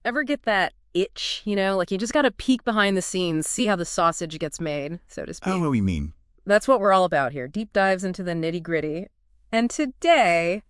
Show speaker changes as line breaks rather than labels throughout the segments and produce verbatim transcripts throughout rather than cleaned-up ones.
Ever get that itch, you know? Like you just gotta peek behind the scenes, see how the sausage gets made, so to
I don't
speak.
know what you mean.
That's what we're all about here. Deep dives into the nitty-gritty. And today,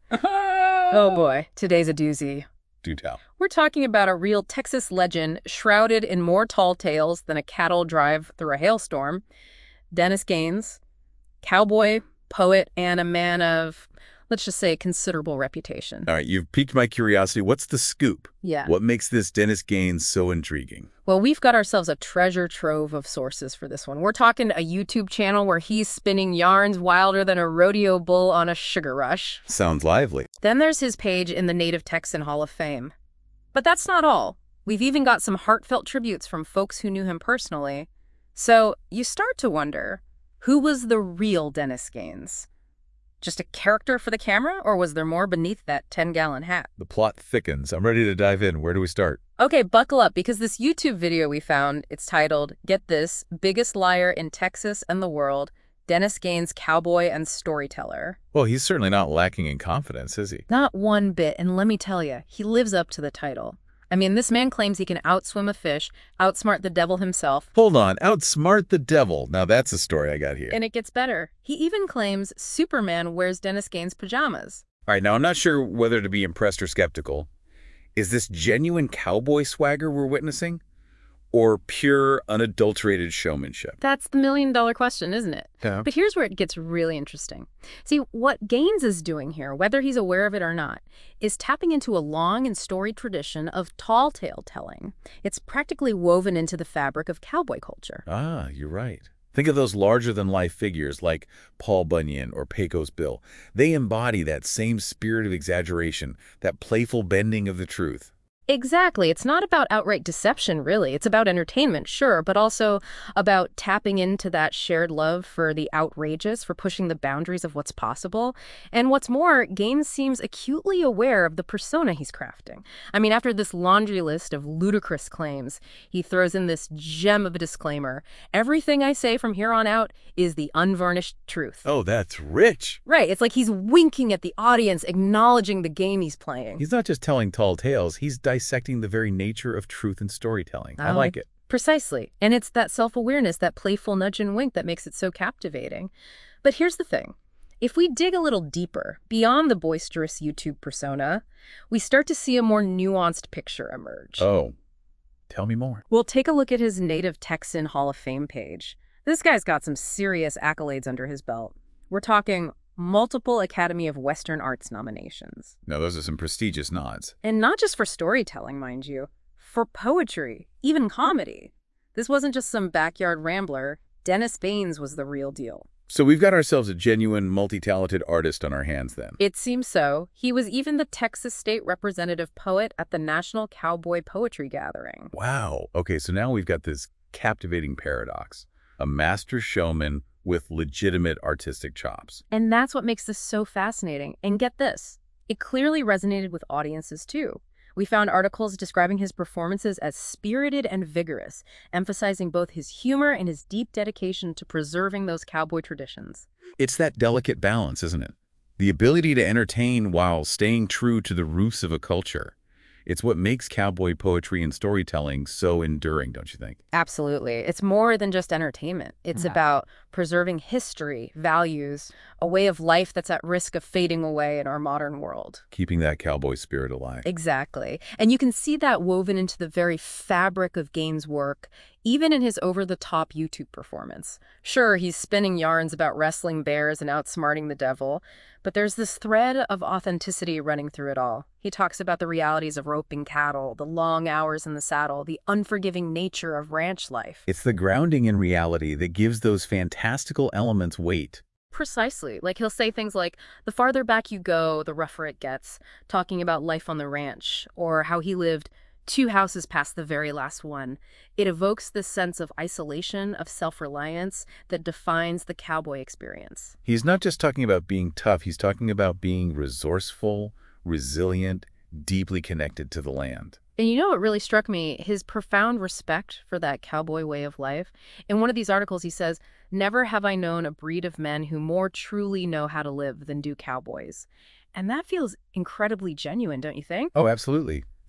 oh boy, today's a doozy.
Do tell.
We're talking about a real Texas legend shrouded in more tall tales than a cattle drive through a hailstorm. Dennis Gaines, cowboy, poet, and a man of, let's just say, considerable reputation.
All right, you've piqued my curiosity. What's the scoop?
Yeah.
What makes this Dennis Gaines so intriguing?
Well, we've got ourselves a treasure trove of sources for this one. We're talking a YouTube channel where he's spinning yarns wilder than a rodeo bull on a sugar rush.
Sounds lively.
Then there's his page in the Native Texan Hall of Fame. But that's not all. We've even got some heartfelt tributes from folks who knew him personally. So you start to wonder, who was the real Dennis Gaines? Just a character for the camera, or was there more beneath that ten-gallon hat?
The plot thickens. I'm ready to dive in. Where do we start?
Okay, buckle up, because this YouTube video we found, it's titled, get this, Biggest Liar in Texas and the World, Dennis Gaines, Cowboy and Storyteller.
Well, he's certainly not lacking in confidence, is he?
Not one bit, and let me tell you, he lives up to the title. I mean, this man claims he can outswim a fish, outsmart the devil himself.
Hold on. Outsmart the devil. Now that's a story I got here.
And it gets better. He even claims Superman wears Dennis Gaines' pajamas.
All right, now I'm not sure whether to be impressed or skeptical. Is this genuine cowboy swagger we're witnessing? Or pure, unadulterated showmanship?
That's the million-dollar question, isn't it?
Yeah.
But here's where it gets really interesting. See, what Gaines is doing here, whether he's aware of it or not, is tapping into a long and storied tradition of tall tale telling. It's practically woven into the fabric of cowboy culture.
Ah, you're right. Think of those larger-than-life figures like Paul Bunyan or Pecos Bill. They embody that same spirit of exaggeration, that playful bending of the truth.
Exactly. It's not about outright deception, really. It's about entertainment, sure, but also about tapping into that shared love for the outrageous, for pushing the boundaries of what's possible. And what's more, Gaines seems acutely aware of the persona he's crafting. I mean, after this laundry list of ludicrous claims, he throws in this gem of a disclaimer. Everything I say from here on out is the unvarnished truth.
Oh, that's rich.
Right. It's like he's winking at the audience, acknowledging the game he's playing.
He's not just telling tall tales, he's dissecting the very nature of truth and storytelling. I
Oh,
like it.
Precisely. And it's that self-awareness, that playful nudge and wink that makes it so captivating. But here's the thing. If we dig a little deeper, beyond the boisterous YouTube persona, we start to see a more nuanced picture emerge.
Oh, tell me more.
We'll take a look at his Native Texan Hall of Fame page. This guy's got some serious accolades under his belt. We're talking multiple Academy of Western Arts nominations.
Now, those are some prestigious nods.
And not just for storytelling, mind you. For poetry, even comedy. This wasn't just some backyard rambler. Dennis Gaines was the real deal.
So we've got ourselves a genuine, multi-talented artist on our hands then.
It seems so. He was even the Texas State Representative Poet at the National Cowboy Poetry Gathering.
Wow. Okay, so now we've got this captivating paradox. A master showman with legitimate artistic chops.
And that's what makes this so fascinating. And get this, it clearly resonated with audiences too. We found articles describing his performances as spirited and vigorous, emphasizing both his humor and his deep dedication to preserving those cowboy traditions.
It's that delicate balance, isn't it? The ability to entertain while staying true to the roots of a culture. It's what makes cowboy poetry and storytelling so enduring, don't you think?
Absolutely. It's more than just entertainment. It's
Yeah.
about preserving history, values, a way of life that's at risk of fading away in our modern world.
Keeping that cowboy spirit alive.
Exactly. And you can see that woven into the very fabric of Gaines' work, even in his over-the-top YouTube performance. Sure, he's spinning yarns about wrestling bears and outsmarting the devil, but there's this thread of authenticity running through it all. He talks about the realities of roping cattle, the long hours in the saddle, the unforgiving nature of ranch life.
It's the grounding in reality that gives those fantastical elements weight.
Precisely. Like he'll say things like, the farther back you go, the rougher it gets, talking about life on the ranch, or how he lived two houses past the very last one. It evokes this sense of isolation, of self-reliance that defines the cowboy experience.
He's not just talking about being tough, he's talking about being resourceful, resilient, deeply connected to the land.
And you know what really struck me? His profound respect for that cowboy way of life. In one of these articles, he says, "Never have I known a breed of men who more truly know how to live than do cowboys." And that feels incredibly genuine, don't you think?
Oh, absolutely.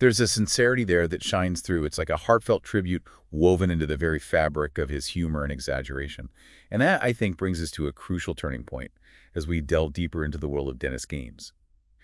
There's a sincerity there that shines through. It's like a heartfelt tribute woven into the very fabric of his humor and exaggeration. And that, I think, brings us to a crucial turning point as we delve deeper into the world of Dennis Gaines.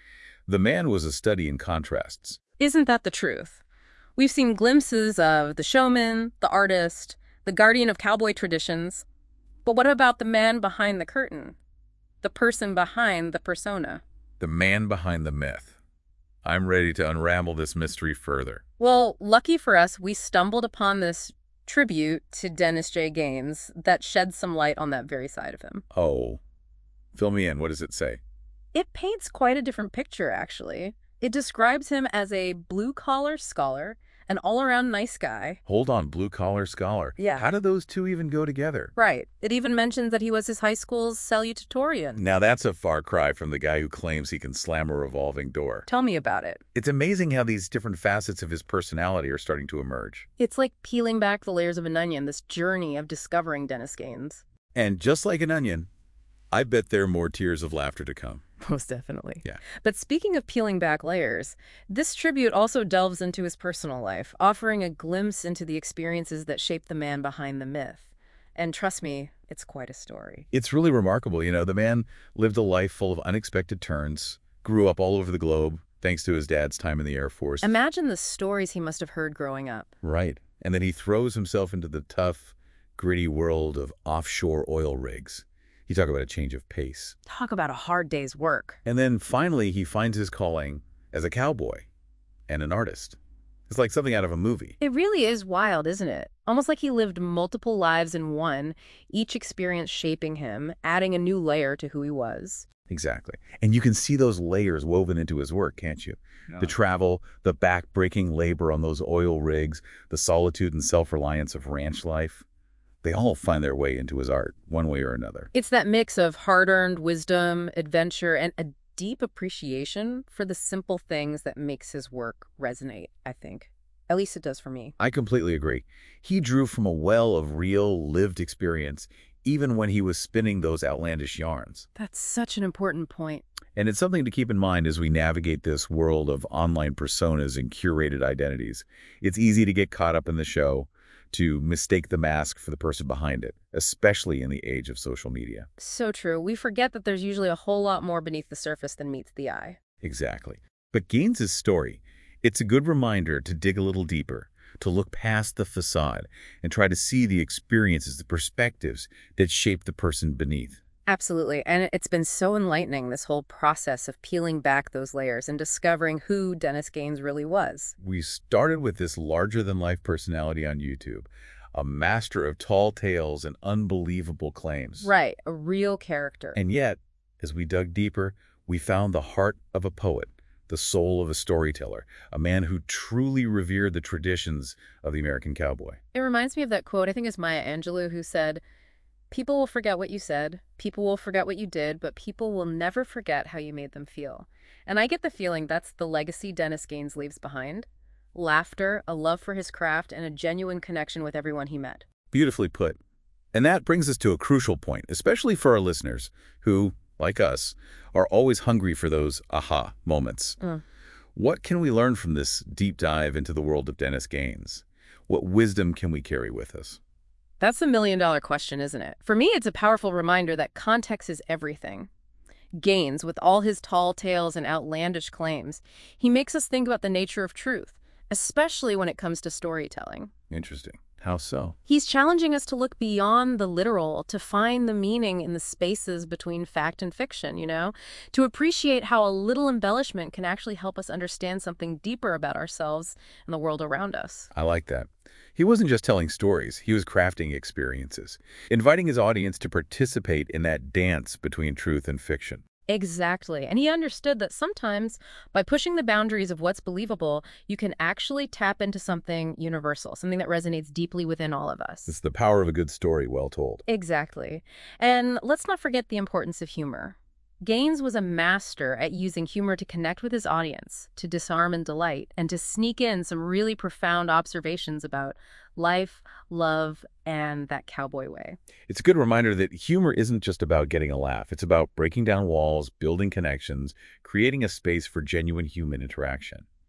The man was a study in contrasts.
Isn't that the truth? We've seen glimpses of the showman, the artist, the guardian of cowboy traditions. But what about the man behind the curtain? The person behind the persona?
The man behind the myth. I'm ready to unravel this mystery further.
Well, lucky for us, we stumbled upon this tribute to Dennis J. Gaines that sheds some light on that very side of him.
Oh, fill me in. What does it say?
It paints quite a different picture, actually. It describes him as a blue-collar scholar, an all-around nice guy.
Hold on, blue-collar scholar.
Yeah.
How do those two even go together?
Right. It even mentions that he was his high school's salutatorian.
Now that's a far cry from the guy who claims he can slam a revolving door.
Tell me about it.
It's amazing how these different facets of his personality are starting to emerge.
It's like peeling back the layers of an onion, this journey of discovering Dennis Gaines.
And just like an onion, I bet there are more tears of laughter to come.
Most definitely.
Yeah.
But speaking of peeling back layers, this tribute also delves into his personal life, offering a glimpse into the experiences that shaped the man behind the myth. And trust me, it's quite a story.
It's really remarkable. You know, the man lived a life full of unexpected turns, grew up all over the globe, thanks to his dad's time in the Air Force.
Imagine the stories he must have heard growing up.
Right. And then he throws himself into the tough, gritty world of offshore oil rigs. You talk about a change of pace.
Talk about a hard day's work.
And then finally, he finds his calling as a cowboy and an artist. It's like something out of a movie.
It really is wild, isn't it? Almost like he lived multiple lives in one, each experience shaping him, adding a new layer to who he was.
Exactly. And you can see those layers woven into his work, can't you?
Yeah.
The travel, the back-breaking labor on those oil rigs, the solitude and self-reliance of ranch life. They all find their way into his art, one way or another.
It's that mix of hard-earned wisdom, adventure, and a deep appreciation for the simple things that makes his work resonate, I think. At least it does for me.
I completely agree. He drew from a well of real, lived experience, even when he was spinning those outlandish yarns.
That's such an important point.
And it's something to keep in mind as we navigate this world of online personas and curated identities. It's easy to get caught up in the show, to mistake the mask for the person behind it, especially in the age of social media.
So true. We forget that there's usually a whole lot more beneath the surface than meets the eye.
Exactly. But Gaines' story, it's a good reminder to dig a little deeper, to look past the facade and try to see the experiences, the perspectives that shape the person beneath.
Absolutely. And it's been so enlightening, this whole process of peeling back those layers and discovering who Dennis Gaines really was.
We started with this larger-than-life personality on YouTube, a master of tall tales and unbelievable claims.
Right. A real character.
And yet, as we dug deeper, we found the heart of a poet, the soul of a storyteller, a man who truly revered the traditions of the American cowboy.
It reminds me of that quote, I think it's Maya Angelou, who said, "People will forget what you said, people will forget what you did, but people will never forget how you made them feel." And I get the feeling that's the legacy Dennis Gaines leaves behind. Laughter, a love for his craft, and a genuine connection with everyone he met.
Beautifully put. And that brings us to a crucial point, especially for our listeners who, like us, are always hungry for those aha moments.
Mm.
What can we learn from this deep dive into the world of Dennis Gaines? What wisdom can we carry with us?
That's the million-dollar question, isn't it? For me, it's a powerful reminder that context is everything. Gaines, with all his tall tales and outlandish claims, he makes us think about the nature of truth, especially when it comes to storytelling.
Interesting. How so?
He's challenging us to look beyond the literal, to find the meaning in the spaces between fact and fiction, you know? To appreciate how a little embellishment can actually help us understand something deeper about ourselves and the world around us.
I like that. He wasn't just telling stories, he was crafting experiences, inviting his audience to participate in that dance between truth and fiction.
Exactly. And he understood that sometimes, by pushing the boundaries of what's believable, you can actually tap into something universal, something that resonates deeply within all of us.
It's the power of a good story well told.
Exactly. And let's not forget the importance of humor. Gaines was a master at using humor to connect with his audience, to disarm and delight, and to sneak in some really profound observations about life, love, and that cowboy way.
It's a good reminder that humor isn't just about getting a laugh. It's about breaking down walls, building connections, creating a space for genuine human interaction.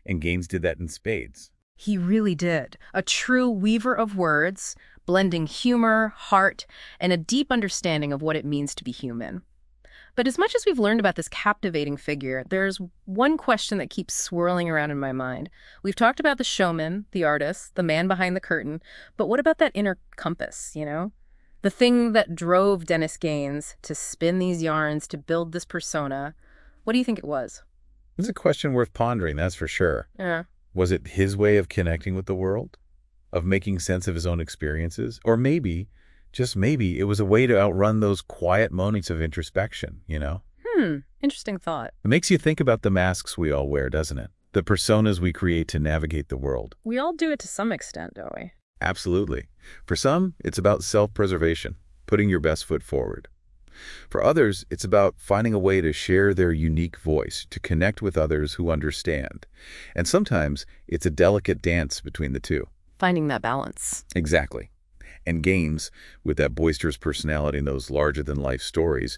And Gaines did that in spades.
He really did. A true weaver of words, blending humor, heart, and a deep understanding of what it means to be human. But as much as we've learned about this captivating figure, there's one question that keeps swirling around in my mind. We've talked about the showman, the artist, the man behind the curtain, but what about that inner compass, you know? The thing that drove Dennis Gaines to spin these yarns, to build this persona. What do you think it was?
It's a question worth pondering, that's for sure.
Yeah.
Was it his way of connecting with the world? Of making sense of his own experiences? Or maybe, just maybe, it was a way to outrun those quiet moments of introspection, you know?
Hmm, interesting thought.
It makes you think about the masks we all wear, doesn't it? The personas we create to navigate the world.
We all do it to some extent, don't we?
Absolutely. For some, it's about self-preservation, putting your best foot forward. For others, it's about finding a way to share their unique voice, to connect with others who understand. And sometimes it's a delicate dance between the two.
Finding that balance.
Exactly. And Gaines, with that boisterous personality and those larger-than-life stories,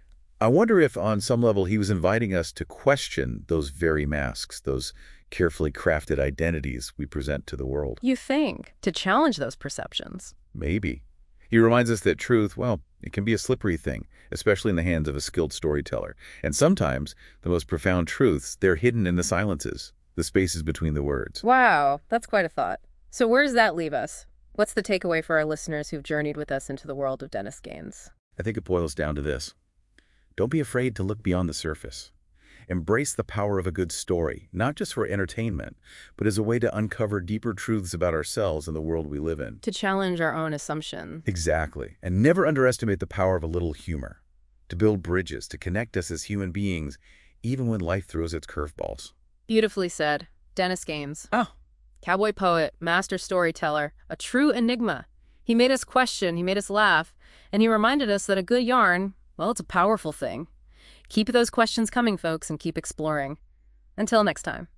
I wonder if on some level he was inviting us to question those very masks, those carefully crafted identities we present to the world.
You think, to challenge those perceptions.
Maybe. He reminds us that truth, well, it can be a slippery thing, especially in the hands of a skilled storyteller. And sometimes the most profound truths, they're hidden in the silences, the spaces between the words.
Wow, that's quite a thought. So where does that leave us? What's the takeaway for our listeners who've journeyed with us into the world of Dennis Gaines?
I think it boils down to this. Don't be afraid to look beyond the surface. Embrace the power of a good story, not just for entertainment, but as a way to uncover deeper truths about ourselves and the world we live in.
To challenge our own assumption.
Exactly. And never underestimate the power of a little humor. To build bridges, to connect us as human beings, even when life throws its curveballs.
Beautifully said. Dennis Gaines.
Oh.
Cowboy poet, master storyteller, a true enigma. He made us question, he made us laugh, and he reminded us that a good yarn, well, it's a powerful thing. Keep those questions coming, folks, and keep exploring. Until next time.